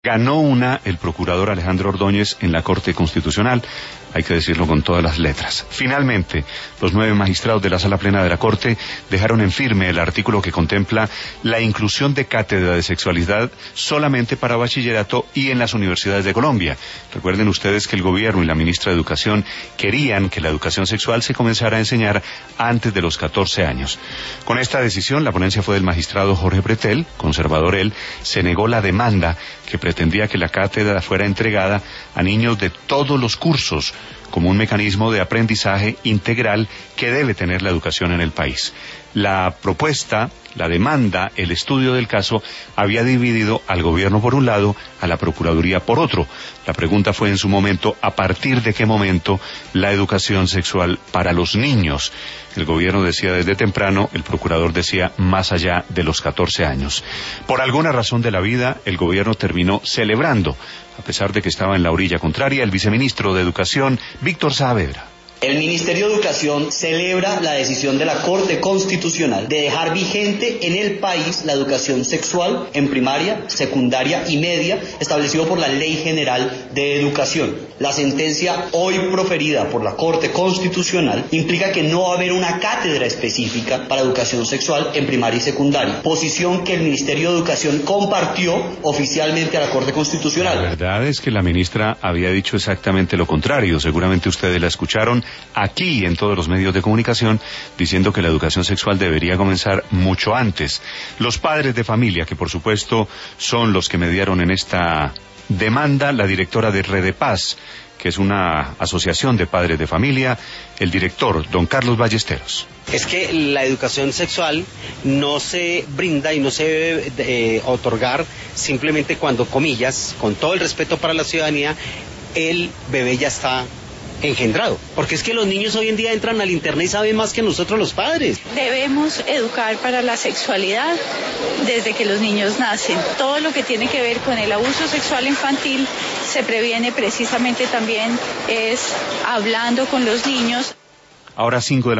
Ganó una el procurador Alejandro Ordóñez en la Corte Constitucional, hay que decirlo con todas las letras. Finalmente, los 9 magistrados de la Sala Plena de la Corte dejaron en firme el artículo que contempla la inclusión de cátedra de sexualidad solamente para bachillerato y en las universidades de Colombia. Recuerden ustedes que el gobierno y la ministra de Educación querían que la educación sexual se comenzara a enseñar antes de los 14 años. Con esta decisión, la ponencia fue del magistrado Jorge Pretel, conservador él, se negó la demanda que pretendía que la cátedra fuera entregada a niños de todos los cursos, como un mecanismo de aprendizaje integral que debe tener la educación en el país. La propuesta, la demanda, el estudio del caso había dividido al gobierno por un lado, a la Procuraduría por otro. La pregunta fue en su momento, ¿a partir de qué momento la educación sexual para los niños? El gobierno decía desde temprano, el procurador decía más allá de los 14 años. Por alguna razón de la vida, el gobierno terminó celebrando, a pesar de que estaba en la orilla contraria, el viceministro de Educación, Víctor Saavedra. El Ministerio de Educación celebra la decisión de la Corte Constitucional de dejar vigente en el país la educación sexual en primaria, secundaria y media, establecido por la Ley General de Educación. La sentencia hoy proferida por la Corte Constitucional implica que no va a haber una cátedra específica para educación sexual en primaria y secundaria, posición que el Ministerio de Educación compartió oficialmente a la Corte Constitucional. La verdad es que la ministra había dicho exactamente lo contrario, seguramente ustedes la escucharon aquí en todos los medios de comunicación, diciendo que la educación sexual debería comenzar mucho antes. Los padres de familia, que por supuesto son los que mediaron en esta demanda, la directora de Redepaz, que es una asociación de padres de familia, el director, don Carlos Ballesteros. Es que la educación sexual no se brinda y no se debe otorgar simplemente cuando, comillas, con todo el respeto para la ciudadanía, el bebé ya está engendrado, porque es que los niños hoy en día entran al internet y saben más que nosotros los padres. Debemos educar para la sexualidad desde que los niños nacen. Todo lo que tiene que ver con el abuso sexual infantil se previene precisamente también es hablando con los niños. Ahora 5 de la